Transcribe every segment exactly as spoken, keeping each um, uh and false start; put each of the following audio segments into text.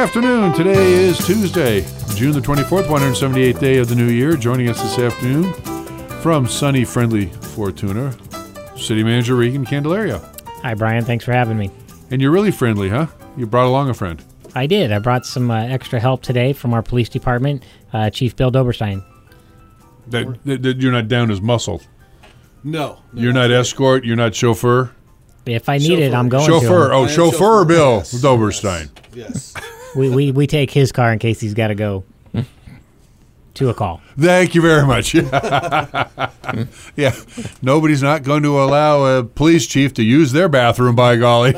afternoon. Today is Tuesday, June the twenty-fourth, one hundred seventy-eighth day of the new year. Joining us this afternoon from sunny, friendly Fortuna, City Manager Regan Candelaria. Hi, Brian. Thanks for having me. And you're really friendly, huh? You brought along a friend. I did. I brought some uh, extra help today from our police department, uh, Chief Bill Doberstein. That, that, that you're not down as muscle. No. no you're not escort. You're not chauffeur. If I need Chauffeur. it, I'm going chauffeur. to. Oh, chauffeur, chauffeur Bill yes. Doberstein. Yes. yes. we, we we take his car in case he's got to go to a call. Thank you very much. Yeah, nobody's not going to allow a police chief to use their bathroom, by golly.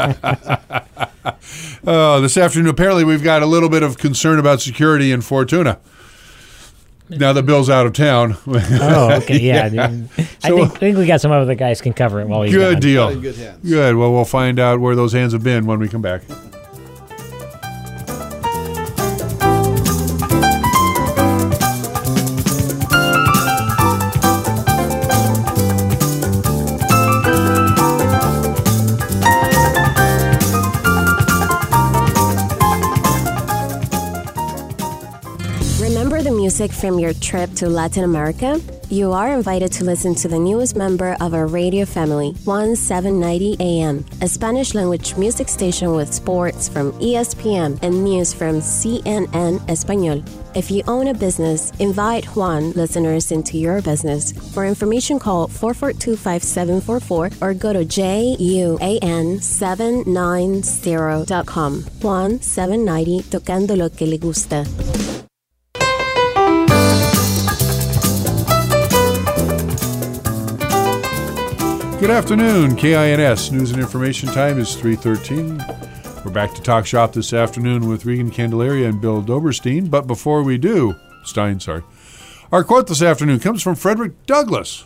uh, this afternoon, apparently, we've got a little bit of concern about security in Fortuna. Now that Bill's out of town. Oh, okay, yeah. yeah. I, So, think, I think we got some other guys can cover it while he's good gone. deal. In good hands. Good. Well, we'll find out where those hands have been when we come back. Music from your trip to Latin America? You are invited to listen to the newest member of our radio family, seventeen ninety A M, a Spanish-language music station with sports from E S P N and news from C N N Español. If you own a business, invite Juan listeners into your business. For information, call four four two, five seven four four or go to J U A N seven ninety dot com. Juan seven ninety, tocando lo que le gusta. Good afternoon. K I N S News and Information Time is three thirteen. We're back to Talk Shop this afternoon with Regan Candelaria and Bill Doberstein. But before we do, Stein, sorry, our quote this afternoon comes from Frederick Douglass.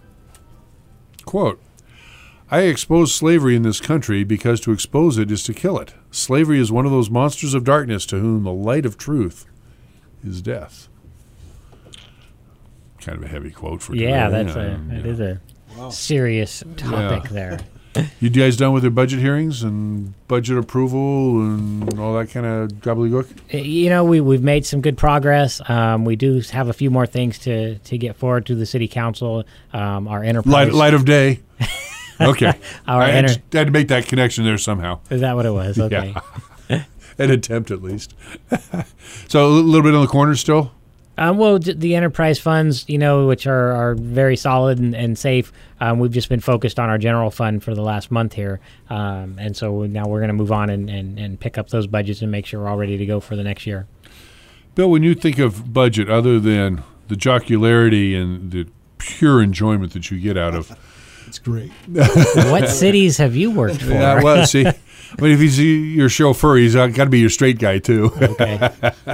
Quote, I expose slavery in this country because to expose it is to kill it. Slavery is one of those monsters of darkness to whom the light of truth is death. Kind of a heavy quote for today. Yeah, that's yeah, a, yeah. it is a Wow. serious topic Yeah. there. You guys done with your budget hearings and budget approval and all that kind of gobbledygook? You know, we, we've made some good progress. Um, we do have a few more things to, to get forward to the city council. Um, our enterprise. Light, light of day. Okay. Our I had, enter- to, had to make that connection there somehow. Is that what it was? Okay. Yeah. An attempt at least. So a little bit on the corner still? Um, well, d- the enterprise funds, you know, which are, are very solid and, and safe, um, we've just been focused on our general fund for the last month here. Um, and so now we're going to move on and, and, and pick up those budgets and make sure we're all ready to go for the next year. Bill, when you think of budget, other than the jocularity and the pure enjoyment that you get out of. It's great. What cities have you worked for? Yeah, well, see, I mean, if he's your chauffeur, he's got to be your straight guy, too. Okay.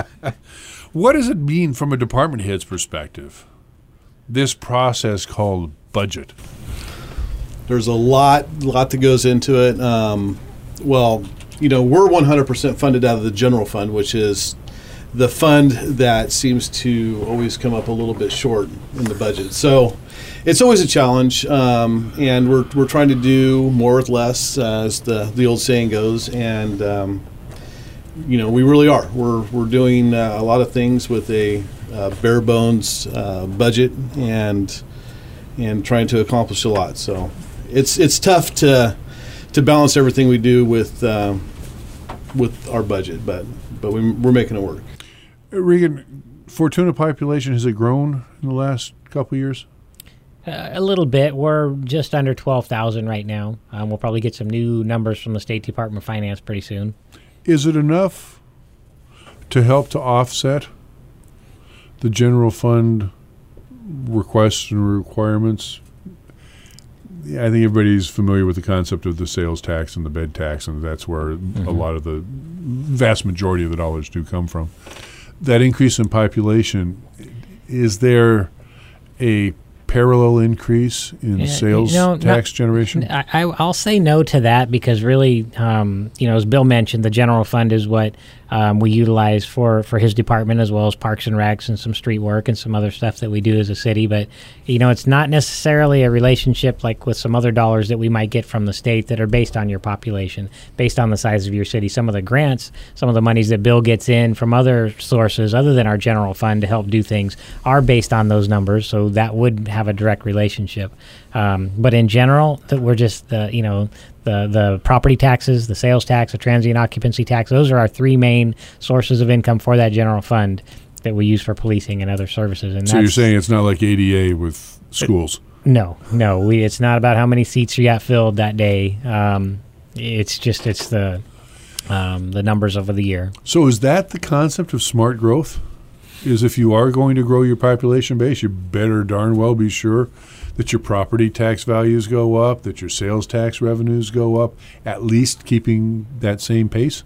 What does it mean from a department head's perspective, this process called budget? There's a lot, lot that goes into it. Um, well, you know, we're one hundred percent funded out of the general fund, which is the fund that seems to always come up a little bit short in the budget. So it's always a challenge, um, and we're we're trying to do more with less, uh, as the the old saying goes, and um, you know, we really are. We're we're doing uh, a lot of things with a uh, bare bones uh, budget and and trying to accomplish a lot. So it's it's tough to to balance everything we do with um, with our budget, but but we, we're making it work. Regan, Fortuna population, has it grown in the last couple of years? Uh, a little bit. We're just under twelve thousand right now. Um, we'll probably get some new numbers from the State Department of Finance pretty soon. Is it enough to help to offset the general fund requests and requirements? Yeah, I think everybody's familiar with the concept of the sales tax and the bed tax, and that's where mm-hmm. a lot of the vast majority of the dollars do come from. That increase in population, is there a parallel increase in Yeah, sales you know, tax not, generation? I, I, I'll say no to that because really, um, you know, as Bill mentioned, the general fund is what um, we utilize for, for his department, as well as Parks and Recs and some street work and some other stuff that we do as a city. But, you know, it's not necessarily a relationship like with some other dollars that we might get from the state that are based on your population, based on the size of your city. Some of the grants, some of the monies that Bill gets in from other sources other than our general fund to help do things are based on those numbers, so that would have a direct relationship. Um, but in general, that we're just the you know the the property taxes, the sales tax, the transient occupancy tax. Those are our three main sources of income for that general fund that we use for policing and other services. And so you're saying it's not like A D A with schools? No, no. We it's not about how many seats you got filled that day. Um, it's just it's the um, the numbers over the year. So is that the concept of smart growth? Is if you are going to grow your population base, you better darn well be sure that your property tax values go up, that your sales tax revenues go up, at least keeping that same pace?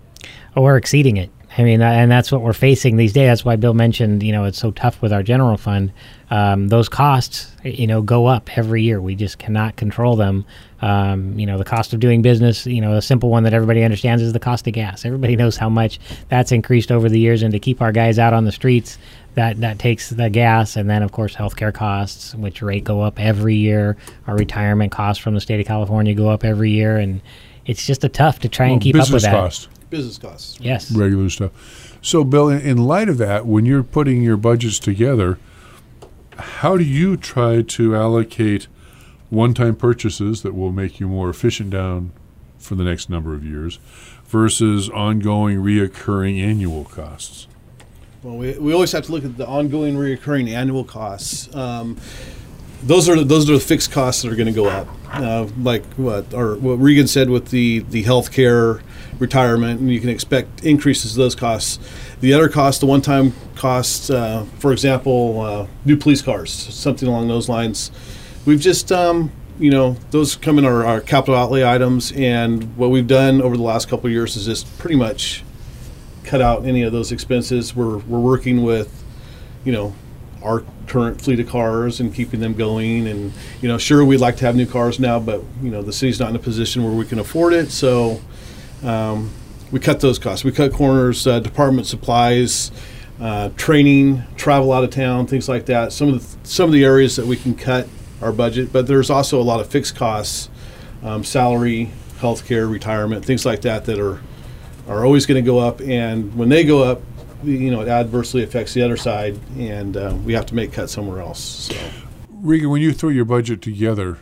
Or exceeding it. I mean, and that's what we're facing these days. That's why Bill mentioned, you know, it's so tough with our general fund. Um, those costs, you know, go up every year. We just cannot control them. Um, you know, the cost of doing business, you know, a simple one that everybody understands is the cost of gas. Everybody knows how much that's increased over the years, and to keep our guys out on the streets, that, that takes the gas. And then, of course, healthcare costs, which rate go up every year. Our retirement costs from the state of California go up every year, and it's just a tough to try well, and keep up with that. Business cost. Business costs. Yes. Regular stuff. So, Bill, in, in light of that, when you're putting your budgets together, how do you try to allocate one-time purchases that will make you more efficient down for the next number of years versus ongoing, reoccurring annual costs? Well, we, we always have to look at the ongoing, reoccurring annual costs. Um, those are those are the fixed costs that are going to go up. Uh, like what or what Regan said with the the healthcare, retirement, and you can expect increases to those costs. The other costs, the one-time costs, uh, for example, uh, new police cars, something along those lines. We've just, um, you know, those come in our, our capital outlay items, and what we've done over the last couple of years is just pretty much cut out any of those expenses. We're we're working with, you know, our current fleet of cars and keeping them going. And, you know, sure, we'd like to have new cars now, but, you know, the city's not in a position where we can afford it. So um, we cut those costs. We cut corners, uh, department supplies, uh, training, travel out of town, things like that. Some of the, some of the areas that we can cut our budget, but there's also a lot of fixed costs, um, salary, healthcare, retirement, things like that that are are always going to go up. And when they go up, you know, it adversely affects the other side, and uh, we have to make cuts somewhere else. So, Regan, when you throw your budget together,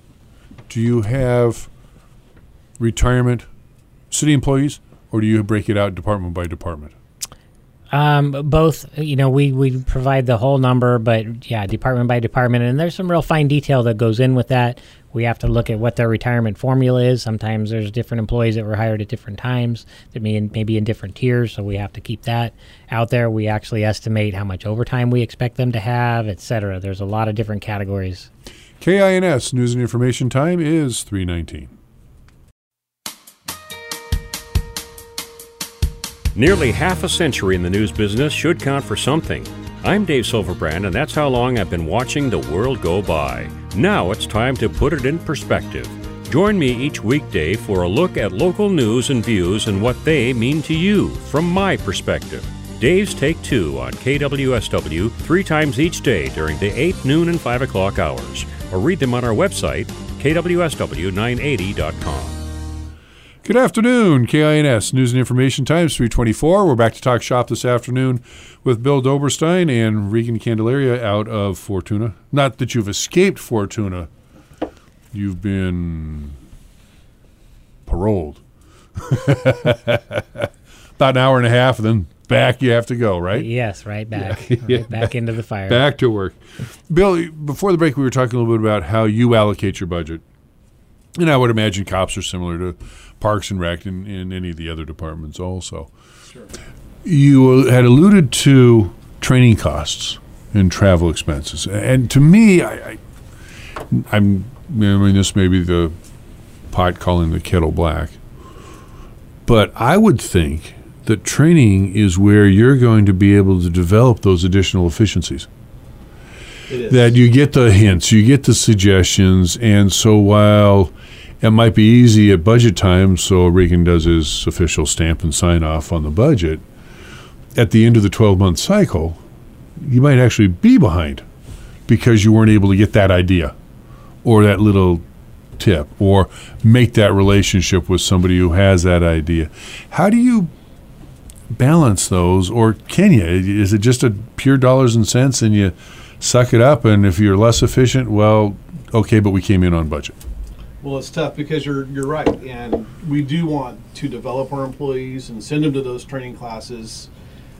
do you have retirement city employees, or do you break it out department by department? Um, both, you know, we, we provide the whole number, but yeah, department by department, and there's some real fine detail that goes in with that. We have to look at what their retirement formula is. Sometimes there's different employees that were hired at different times that may in, maybe in different tiers, so we have to keep that out there. We actually estimate how much overtime we expect them to have, et cetera. There's a lot of different categories. K I N S News and Information time is three nineteen. Nearly half a century in the news business should count for something. I'm Dave Silverbrand, and that's how long I've been watching the world go by. Now it's time to put it in perspective. Join me each weekday for a look at local news and views and what they mean to you from my perspective. Dave's Take Two on K W S W three times each day during the eight, noon, and five o'clock hours, or read them on our website, K W S W nine eighty dot com. Good afternoon, K I N S News and Information Times three twenty-four. We're back to talk shop this afternoon with Bill Doberstein and Regan Candelaria out of Fortuna. Not that you've escaped Fortuna. You've been paroled. About an hour and a half, and then back you have to go, right? Yes, right back. Yeah. Right back into the fire. Back to work. Bill, before the break, we were talking a little bit about how you allocate your budget. And I would imagine cops are similar to Parks and Rec and, and any of the other departments also. sure. You had alluded to training costs and travel expenses. And to me, I, I, I'm, I mean, this may be the pot calling the kettle black, but I would think that training is where you're going to be able to develop those additional efficiencies. It is. That you get the hints, you get the suggestions, and so while it might be easy at budget time, so Regan does his official stamp and sign off on the budget. At the end of the twelve-month cycle, you might actually be behind because you weren't able to get that idea or that little tip or make that relationship with somebody who has that idea. How do you balance those, or can you? Is it just a pure dollars and cents and you suck it up, and if you're less efficient, well, okay, but we came in on budget? Well, it's tough because you're you're right, and we do want to develop our employees and send them to those training classes,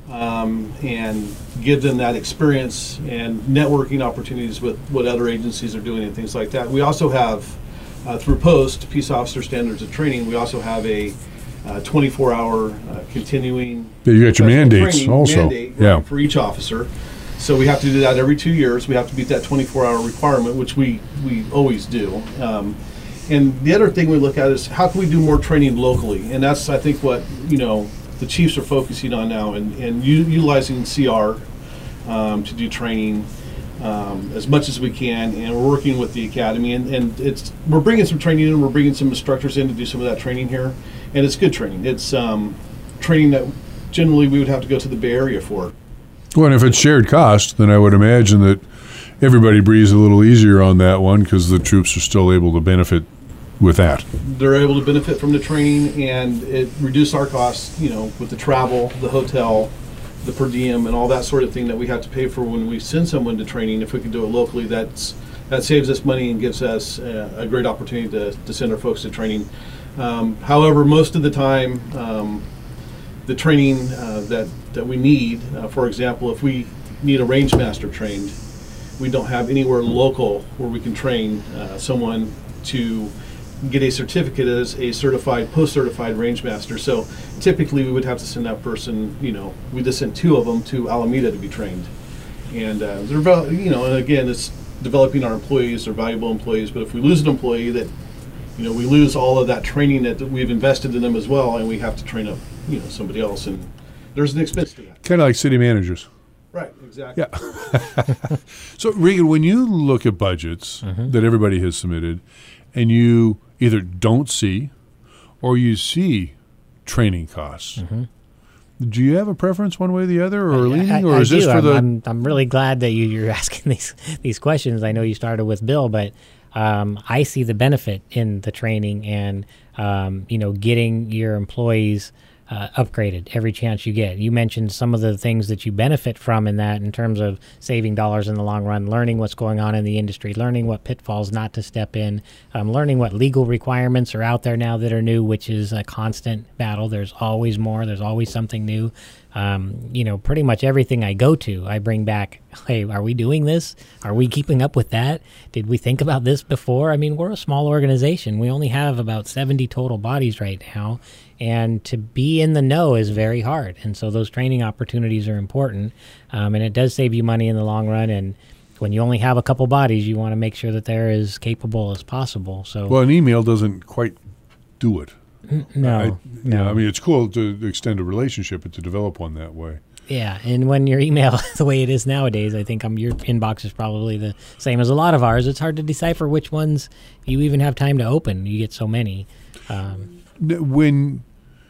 um, and give them that experience and networking opportunities with what other agencies are doing and things like that. We also have, uh, through POST, Peace Officer Standards of Training, we also have a uh, twenty-four hour uh, continuing. Yeah, you got your mandates training also. mandate, right, yeah. for each officer. So we have to do that every two years. We have to meet that twenty-four hour requirement, which we, we always do. Um, and the other thing we look at is how can we do more training locally? And that's, I think, what, you know, the chiefs are focusing on now, and, and u- utilizing C R um, to do training um, as much as we can. And we're working with the academy, and, and it's we're bringing some training in. We're bringing some instructors in to do some of that training here. And it's good training. It's um, training that generally we would have to go to the Bay Area for. Well, and if it's shared cost, then I would imagine that everybody breathes a little easier on that one because the troops are still able to benefit with that. They're able to benefit from the training, and it reduces our costs, you know, with the travel, the hotel, the per diem, and all that sort of thing that we have to pay for when we send someone to training. If we can do it locally, that's that saves us money and gives us a, a great opportunity to, to send our folks to training. Um, however, most of the time, um, the training uh, that, that we need, uh, for example, if we need a range master trained, we don't have anywhere local where we can train uh, someone to get a certificate as a certified, post-certified range master. So typically we would have to send that person, you know, we just sent two of them to Alameda to be trained. And uh, they're, val- you know, and again, it's developing our employees, they're valuable employees, but if we lose an employee, that, you know, we lose all of that training that we've invested in them as well, and we have to train up, you know, somebody else, and there's an expense to that. Kind of like city managers. Right, exactly. Yeah. So, Regan, when you look at budgets Mm-hmm. that everybody has submitted, and you either don't see or you see training costs, Mm-hmm. do you have a preference one way or the other, or leaning, I, or I is this do. for I'm, the? I'm, I'm really glad that you, you're asking these these questions. I know you started with Bill, but um, I see the benefit in the training and um, you know, getting your employees uh, upgraded every chance you get. You mentioned some of the things that you benefit from in that, in terms of saving dollars in the long run, learning what's going on in the industry, learning what pitfalls not to step in, um, learning what legal requirements are out there now that are new, which is a constant battle. There's always more. There's always something new. Um, you know, pretty much everything I go to, I bring back, hey, are we doing this? Are we keeping up with that? Did we think about this before? I mean, we're a small organization. We only have about seventy total bodies right now, and to be in the know is very hard. And so those training opportunities are important, um, and it does save you money in the long run. And when you only have a couple bodies, you want to make sure that they're as capable as possible. So, Well, an email doesn't quite do it. no, I, no. Yeah, I mean, it's cool to extend a relationship, but to develop one that way. Yeah, and when your email, the way it is nowadays, I think um, your inbox is probably the same as a lot of ours. It's hard to decipher which ones you even have time to open. You get so many. Um, When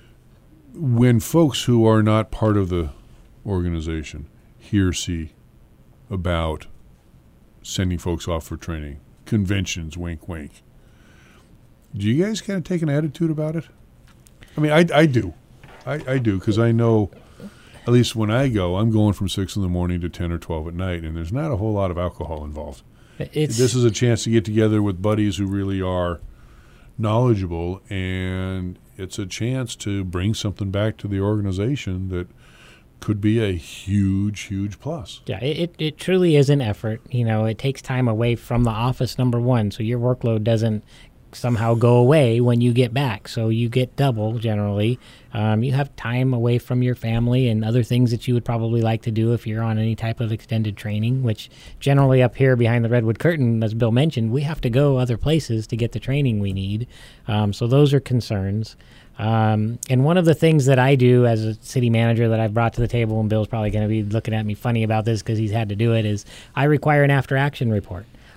when folks who are not part of the organization hear see about sending folks off for training, conventions, wink, wink, do you guys kind of take an attitude about it? I mean, I, I do. I, I do, because I know, at least when I go, I'm going from six in the morning to ten or twelve at night, and there's not a whole lot of alcohol involved. it's This is a chance to get together with buddies who really are knowledgeable, and it's a chance to bring something back to the organization that could be a huge, huge plus. Yeah, it, it, it truly is an effort. You know, it takes time away from the office, number one, so your workload doesn't somehow go away when you get back. So you get double generally. Um, you have time away from your family and other things that you would probably like to do if you're on any type of extended training, which generally up here behind the Redwood Curtain, as Bill mentioned, we have to go other places to get the training we need. Um, so those are concerns. Um, and one of the things that I do as a city manager that I've brought to the table, and Bill's probably going to be looking at me funny about this because he's had to do it, is I require an after action report.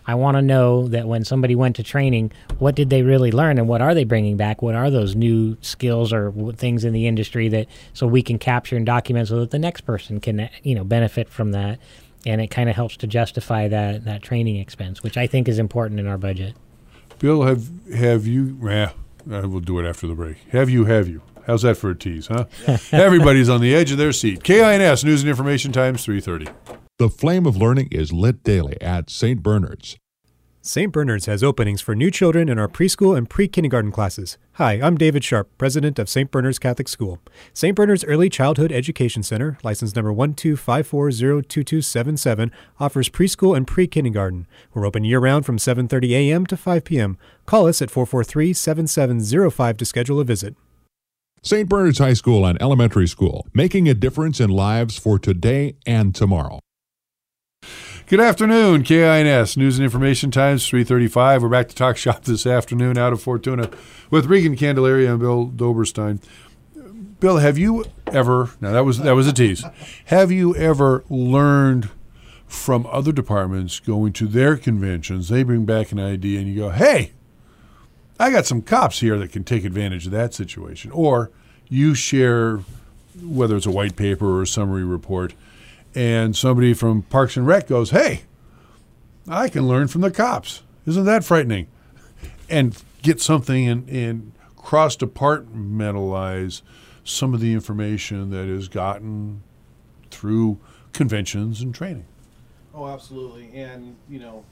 I want to know that when somebody went to training, what did they really learn and what are they bringing back? What are those new skills or things in the industry that so we can capture and document so that the next person can, you know, benefit from that. And it kind of helps to justify that, that training expense, which I think is important in our budget. Bill, have have you, eh, we'll do it after the break. Have you, have you? How's that for a tease, huh? Everybody's on the edge of their seat. K I N S, News and Information Times, three thirty. The flame of learning is lit daily at Saint Bernard's. Saint Bernard's has openings for new children in our preschool and pre-kindergarten classes. Hi, I'm David Sharp, president of Saint Bernard's Catholic School. Saint Bernard's Early Childhood Education Center, license number one two five four zero two two seven seven, offers preschool and pre-kindergarten. We're open year-round from seven thirty a.m. to five p.m. Call us at four four three, seven seven zero five to schedule a visit. Saint Bernard's High School and Elementary School, making a difference in lives for today and tomorrow. Good afternoon, K I N S, News and Information Times, three thirty-five. We're back to Talk Shop this afternoon out of Fortuna with Regan Candelaria and Bill Doberstein. Bill, have you ever, now that was that was a tease, have you ever learned from other departments going to their conventions, they bring back an idea and you go, hey, I got some cops here that can take advantage of that situation. Or you share, whether it's a white paper or a summary report, and somebody from Parks and Rec goes, hey, I can learn from the cops. Isn't that frightening? And get something and, and cross-departmentalize some of the information that is gotten through conventions and training. Oh, absolutely. And, you know,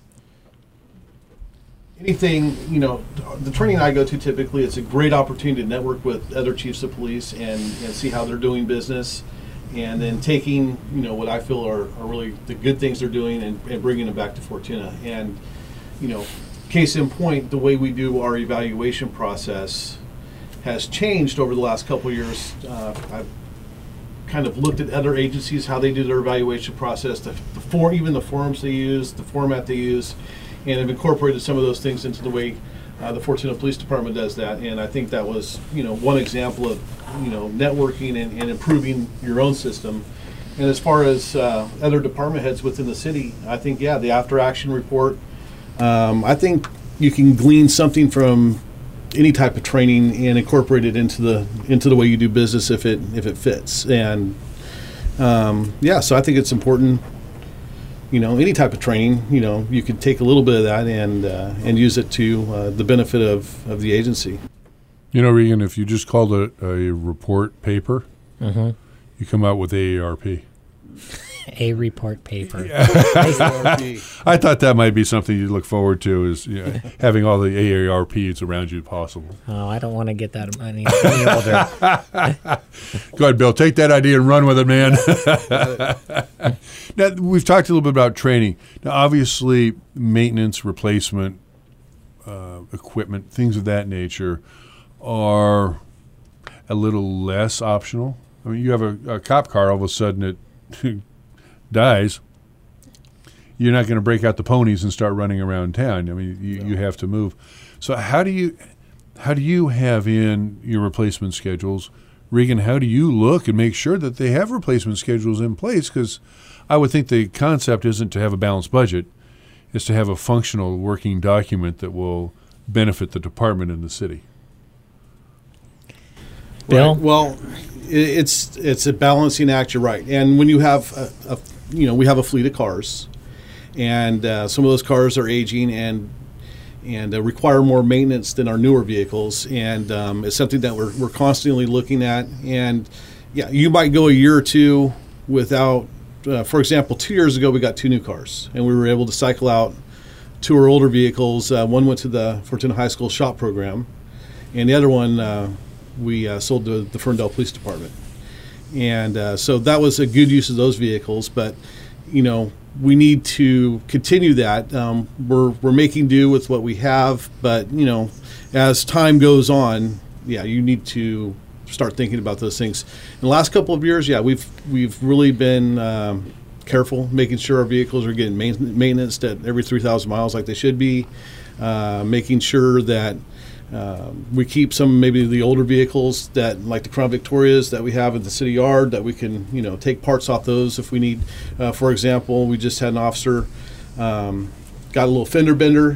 anything, you know, the training I go to typically, it's a great opportunity to network with other chiefs of police and, and see how they're doing business. And then taking, you know, what I feel are, are really the good things they're doing and, and bringing them back to Fortuna. And, you know, case in point, the way we do our evaluation process has changed over the last couple of years. Uh, I've kind of looked at other agencies, how they do their evaluation process, the, the form, even the forms they use, the format they use, and have incorporated some of those things into the way uh, the Fortuna Police Department does that. And I think that was, you know, one example of, you know, networking and, and improving your own system. And as far as uh, other department heads within the city, I think, yeah, the after action report, um, I think you can glean something from any type of training and incorporate it into the into the way you do business if it if it fits. And um, yeah, so I think it's important. You know, any type of training, you know, you could take a little bit of that and uh, and use it to uh, the benefit of, of the agency. You know, Regan, if you just called it a report paper, Mm-hmm. you come out with A A R P. A report paper. I thought that might be something you'd look forward to, is, you know, having all the A A R Ps around you possible. Oh, I don't want to get that any, any older. Go ahead, Bill. Take that idea and run with it, man. Now, we've talked a little bit about training. Now, obviously, maintenance, replacement, uh, equipment, things of that nature are a little less optional. I mean, you have a, a cop car, all of a sudden it dies. You're not going to break out the ponies and start running around town. I mean, you, No. you have to move. So how do you how do you have in your replacement schedules? Regan, how do you look and make sure that they have replacement schedules in place? Because I would think the concept isn't to have a balanced budget. It's to have a functional working document that will benefit the department and the city. Bill? Right. Well, i- it's it's a balancing act. You're right. And when you have a, a you know, we have a fleet of cars, and uh, some of those cars are aging and and uh, require more maintenance than our newer vehicles. And um, it's something that we're we're constantly looking at. And yeah, you might go a year or two without. Uh, for example, two years ago we got two new cars, and we were able to cycle out two of our older vehicles. Uh, one went to the Fortuna High School shop program, and the other one uh, we uh, sold to the Ferndale Police Department. And uh, so that was a good use of those vehicles. But you know, we need to continue that. Um, we're we're making do with what we have, but you know, as time goes on, yeah, you need to start thinking about those things. In the last couple of years, yeah, we've we've really been um, careful, making sure our vehicles are getting main- maintenance at every three thousand miles like they should be, uh, making sure that uh, we keep some maybe the older vehicles that like the Crown Victorias that we have at the city yard, that we can, you know, take parts off those if we need. Uh, for example, we just had an officer um, got a little fender bender,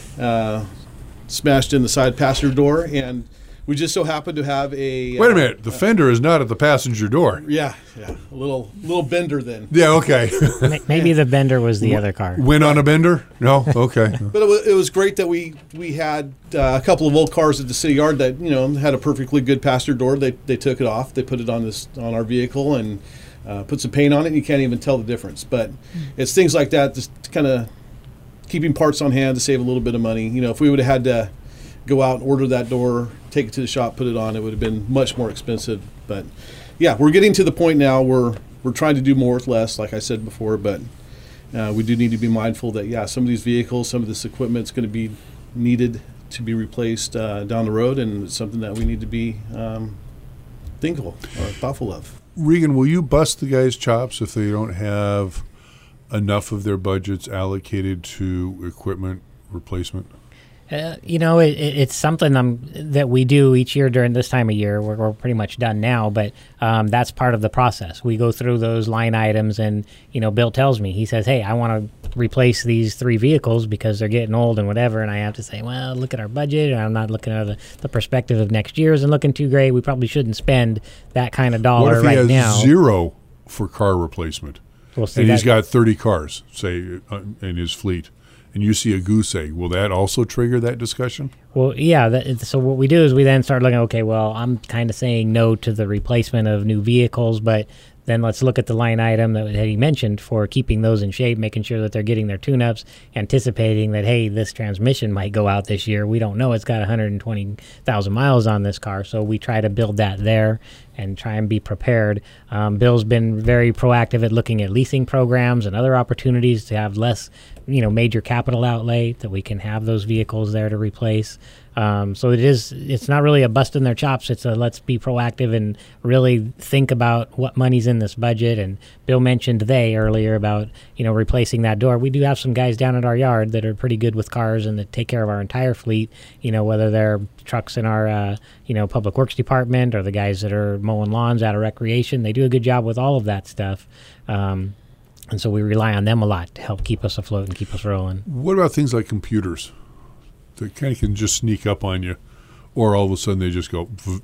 uh, smashed in the side passenger door, and we just so happened to have a. Wait a uh, minute. The fender is not at the passenger door. Yeah, yeah, a little little bender then. Yeah, okay. Maybe the bender was the other car. Went on a bender? No? Okay. But it was, it was great that we we had uh, a couple of old cars at the city yard that, you know, had a perfectly good passenger door. They they took it off. They put it on this on our vehicle and uh, put some paint on it, and you can't even tell the difference. But it's things like that, just kind of keeping parts on hand to save a little bit of money. You know, if we would have had to go out and order that door, take it to the shop, put it on, it would have been much more expensive. But yeah, we're getting to the point now where we're trying to do more with less, like I said before, but uh, we do need to be mindful that, yeah, some of these vehicles, some of this equipment is going to be needed to be replaced uh, down the road, and it's something that we need to be um, thinkful or thoughtful of. Regan, will you bust the guys' chops if they don't have enough of their budgets allocated to equipment replacement? Uh, you know, it, it, it's something um, that we do each year during this time of year. We're, we're pretty much done now, but um, that's part of the process. We go through those line items, and, you know, Bill tells me, he says, hey, I want to replace these three vehicles because they're getting old and whatever, and I have to say, well, look at our budget, and I'm not looking at the, the perspective of next year isn't looking too great. We probably shouldn't spend that kind of dollar what if right he has now. zero for car replacement, We'll see and that. he's got thirty cars, say, uh, in his fleet, and you see a goose egg, will that also trigger that discussion? Well, yeah. That, so what we do is we then start looking, okay, well, I'm kind of saying no to the replacement of new vehicles, but then let's look at the line item that he mentioned for keeping those in shape, making sure that they're getting their tune-ups, anticipating that, hey, this transmission might go out this year. We don't know. It's got one hundred twenty thousand miles on this car, so we try to build that there and try and be prepared. Um, Bill's been very proactive at looking at leasing programs and other opportunities to have less, you know, major capital outlay, that we can have those vehicles there to replace. Um, so it is, it's not really a busting their chops. It's a let's be proactive and really think about what money's in this budget. And Bill mentioned they earlier about, you know, replacing that door. We do have some guys down at our yard that are pretty good with cars and that take care of our entire fleet, you know, whether they're trucks in our, uh, you know, public works department or the guys that are mowing lawns out of recreation. They do a good job with all of that stuff. Um, and so we rely on them a lot to help keep us afloat and keep us rolling. What about things like computers? They kind of can just sneak up on you, or all of a sudden they just go. V-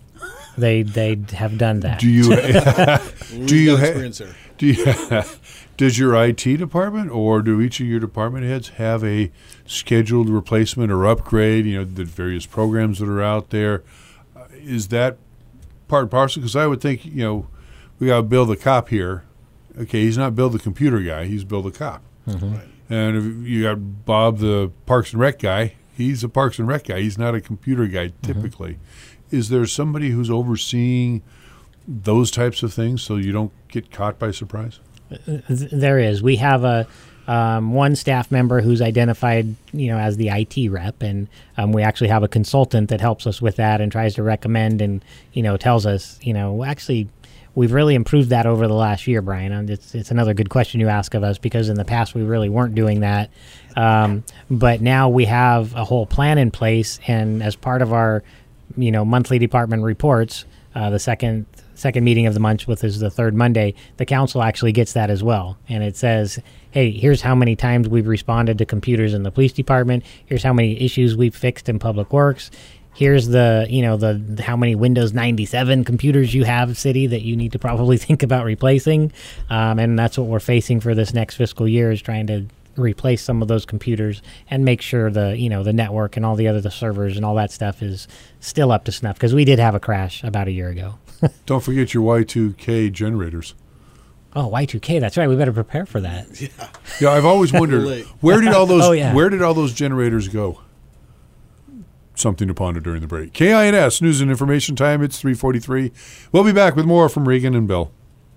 They they have done that. do you do you ha- experience there. do you does your I T department or do each of your department heads have a scheduled replacement or upgrade? You know, the various programs that are out there. Uh, is that part and parcel? Because I would think, you know, we got Bill the cop here. Okay, he's not Bill the computer guy. He's Bill the cop. Mm-hmm. Right. And if you got Bob the Parks and Rec guy. He's a Parks and Rec guy. He's not a computer guy typically. Mm-hmm. Is there somebody who's overseeing those types of things so you don't get caught by surprise? There is. We have a um, one staff member who's identified, you know, as the I T rep, and um, we actually have a consultant that helps us with that and tries to recommend and, you know, tells us, you know, actually. We've really improved that over the last year, Brian. And it's it's another good question you ask of us because in the past we really weren't doing that. Um, but now we have a whole plan in place, and as part of our, you know, monthly department reports, uh, the second second meeting of the month, which is the third Monday, the council actually gets that as well. And it says, hey, here's how many times we've responded to computers in the police department. Here's how many issues we've fixed in public works. Here's the, you know, the how many Windows ninety-seven computers you have, city, that you need to probably think about replacing. Um, and that's what we're facing for this next fiscal year is trying to replace some of those computers and make sure the, you know, the network and all the other the servers and all that stuff is still up to snuff because we did have a crash about a year ago. Don't forget your Y two K generators. Oh, Y two K, that's right. We better prepare for that. Yeah. Yeah, I've always wondered where did all those Oh, yeah. where did all those generators go? Something to ponder during the break. K I N S News and Information Time. It's three forty-three. We'll be back with more from Regan and Bill.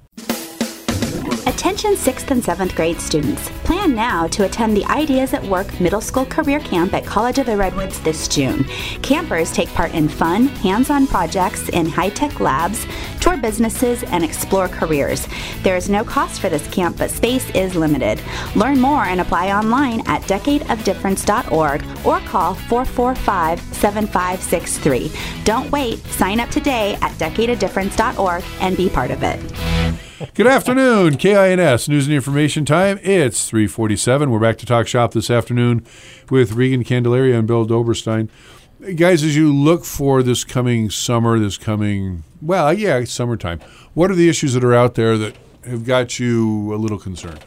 Attention sixth and seventh grade students. Plan now to attend the Ideas at Work Middle School Career Camp at College of the Redwoods this June. Campers take part in fun, hands-on projects in high-tech labs, tour businesses, and explore careers. There is no cost for this camp, but space is limited. Learn more and apply online at decade of difference dot org or call four four five, seven five six three. Don't wait. Sign up today at decade of difference dot org and be part of it. Good afternoon, K I N S News and Information Time. It's three forty-seven. We're back to Talk Shop this afternoon with Regan Candelaria and Bill Doberstein. Guys, as you look for this coming summer, this coming, well, yeah, summertime, what are the issues that are out there that have got you a little concerned?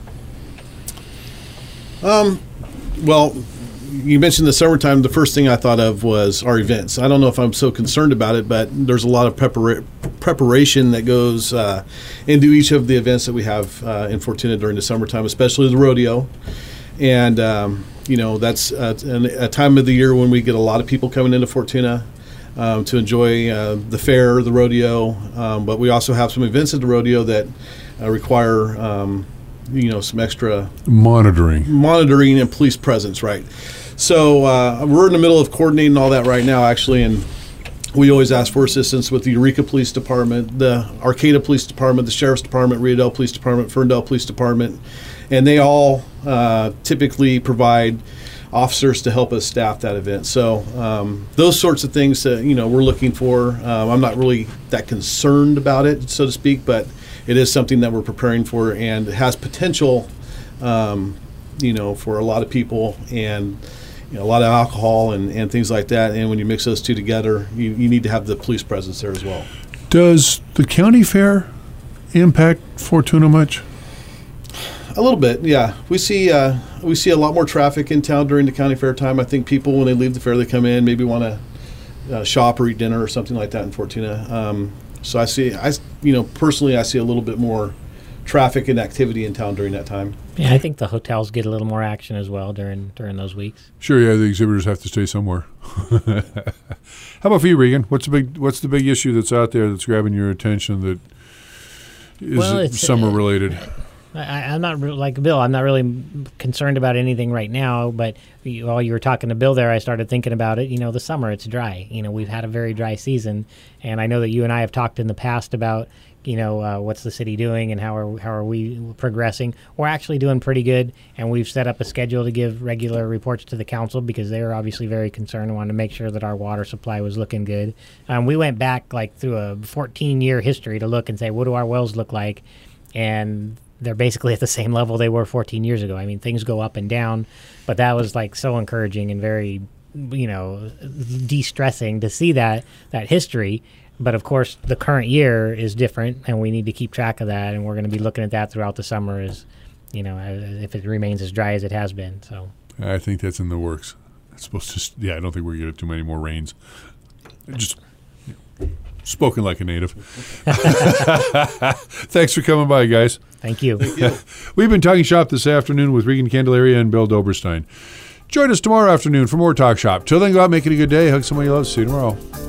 Um, well, you mentioned the summertime. The first thing I thought of was our events. I don't know if I'm so concerned about it, but there's a lot of prepara- preparation that goes uh, into each of the events that we have uh, in Fortuna during the summertime, especially the rodeo. And, um, you know, that's uh, a time of the year when we get a lot of people coming into Fortuna um, to enjoy uh, the fair, the rodeo. Um, but we also have some events at the rodeo that uh, require um, you know, some extra monitoring, monitoring and police presence, right? So uh, we're in the middle of coordinating all that right now, actually, and we always ask for assistance with the Eureka Police Department, the Arcata Police Department, the Sheriff's Department, Riodale Police Department, Ferndale Police Department, and they all uh, typically provide officers to help us staff that event. So um, those sorts of things that, you know, we're looking for. Um, I'm not really that concerned about it, so to speak, but it is something that we're preparing for, and it has potential, um, you know, for a lot of people, and you know, a lot of alcohol and, and things like that. And when you mix those two together, you, you need to have the police presence there as well. Does the county fair impact Fortuna much? A little bit, yeah. We see uh, we see a lot more traffic in town during the county fair time. I think people, when they leave the fair, they come in, maybe want to uh, shop or eat dinner or something like that in Fortuna. Um, so I see, I you know, personally, I see a little bit more traffic and activity in town during that time. Yeah, I think the hotels get a little more action as well during during those weeks. Sure, yeah, the exhibitors have to stay somewhere. How about for you, Regan? What's the big What's the big issue that's out there that's grabbing your attention that is well, summer uh, related? I, I'm not re- like Bill. I'm not really concerned about anything right now. But you, while you were talking to Bill there, I started thinking about it. You know, the summer, it's dry. You know, we've had a very dry season, and I know that you and I have talked in the past about, you know, uh, what's the city doing and how are how are we progressing? We're actually doing pretty good, and we've set up a schedule to give regular reports to the council because they were obviously very concerned and wanted to make sure that our water supply was looking good. Um, we went back like through a fourteen-year history to look and say, what do our wells look like? And they're basically at the same level they were fourteen years ago. I mean, things go up and down, but that was like so encouraging and very, you know, de-stressing to see that that history. But of course, the current year is different, and we need to keep track of that. And we're going to be looking at that throughout the summer, as you know, if it remains as dry as it has been. So I think that's in the works. It's supposed to. Yeah, I don't think we're going to get too many more rains. Just you know, spoken like a native. Thanks for coming by, guys. Thank you. Thank you. We've been talking shop this afternoon with Regan Candelaria and Bill Doberstein. Join us tomorrow afternoon for more Talk Shop. Till then, go out, make it a good day. Hug somebody you love. See you tomorrow.